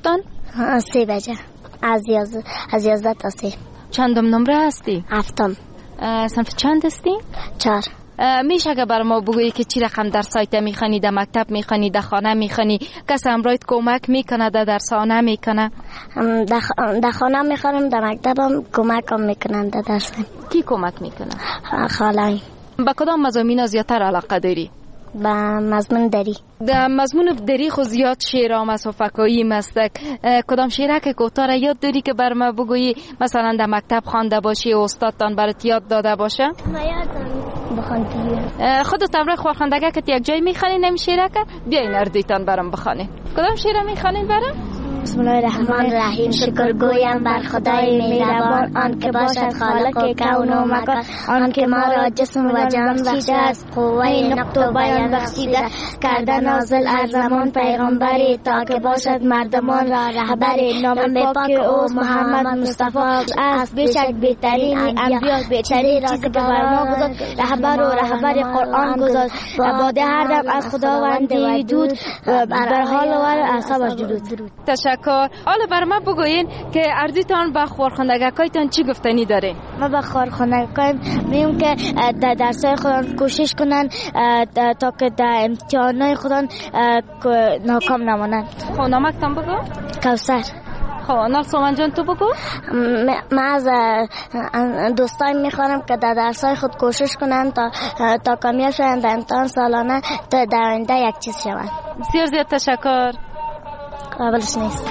صبحتان؟ 3 بجه از 11 تا 3. چندم نمره هستی؟ 7م. صنف چند هستی؟ 4. میشه که بر ما بگویی که چی رقم در سایت میخوانی، در مکتب میخوانی، در خانه میخوانی، کس همراهت کمک میکنه، در درسانه میکنه؟ در خانه میخوانم، در مکتبم کمکم میکنن در درسم. کی کمک میکنه؟ خالای. با کدام مضامین زیادتر علاقه داری؟ با مضمون دری. در مضمون دری خو زیاد شعرام است و فکایی مستک. کدام شعره که کوتاه یاد داری که بر ما بگویی مثلا در مکتب خوانده باشی و استادتان برات یاد داده باشه؟ ما یادم بخوندی. خودت امروز خواندگی که یک جای میخوانی نمی شعره که بیاین اردیتان برام بخوانی. کدام شعره میخوانین برام؟ بسم الله الرحمن الرحیم. شکر گویم بر خدای مهربان، آن که باشد خالق کون و مکان، آن که ما را جسم و جان بخشیده است، قوه نقد و بیان بخشیده، کرده نازل از زمان پیغمبری تا که باشد مردمان را رهبری. نام پاک او محمد مصطفی است، بیشک بهترین انبیا، بهترین چیزی که بر ما گذاشت، رهبر و رهبر قرآن گذاشت. باده هر دم از خداوندی دود، بر حال و اعصابش درود. حالا بر ما بگوین که ارزیتان با خورخندگاکایتان چی گفتنی داره؟ ما با خورخندگاکایم میگم که در درسای خودان کوشش کنن تا که در امتحانای خودان ناکام نمانند. خب نامکتان بگو؟ کوثر. خب نالسومن جان تو بگو؟ من از دوستان میخوانم که در درسای خود کوشش کنن تا کامیاب شوند در امتحان سالانه، تا در آینده یک چیز شوند. بسیار زیاد تشکر. قابلش نیست.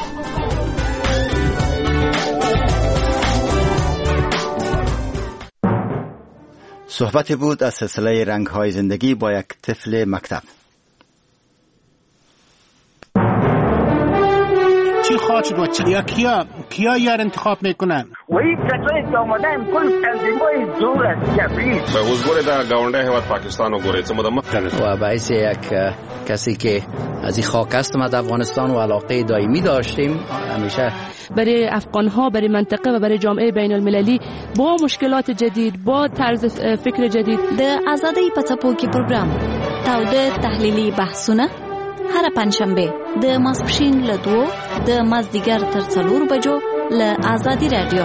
صحبتی بود از سلسله رنگ‌های زندگی با یک طفل مکتب. چی خواهد بچه یا کیا یار انتخاب میکنن؟ و این کسایی که آمدن کل تنظیمای زور است جبریست. به حضور در گاونده هواد پاکستان و گوریت و باعث یک کسی که از این خاک است ما در افغانستان و علاقه دائمی داشتیم همیشه برای افغان‌ها، برای منطقه و برای جامعه بین المللی با مشکلات جدید، با طرز فکر جدید. د آزادۍ په څپو کې پروګرام تاوده تحلیلي بحثونه هر پنځشنبه د ماسپښین له 2 د مازدیګر تر 4 بجو له آزادی رادیو.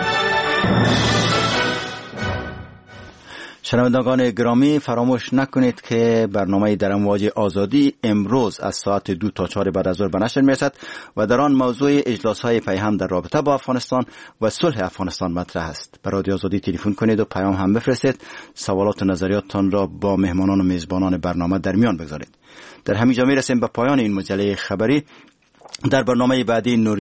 شنوندگان گرامی، فراموش نکنید که برنامه در امواج آزادی امروز از ساعت 2 تا 4 بعد از ظهر به نشر میرسد و در آن موضوع اجلاس‌های پیهم در رابطه با افغانستان و صلح افغانستان مطرح است. به رادیو آزادی تلفن کنید و پیام هم بفرستید. سوالات و نظریاتتان را با مهمانان و میزبانان برنامه در میان بگذارید. در همین جا میرسیم به پایان این مجله خبری. در برنامه بعدی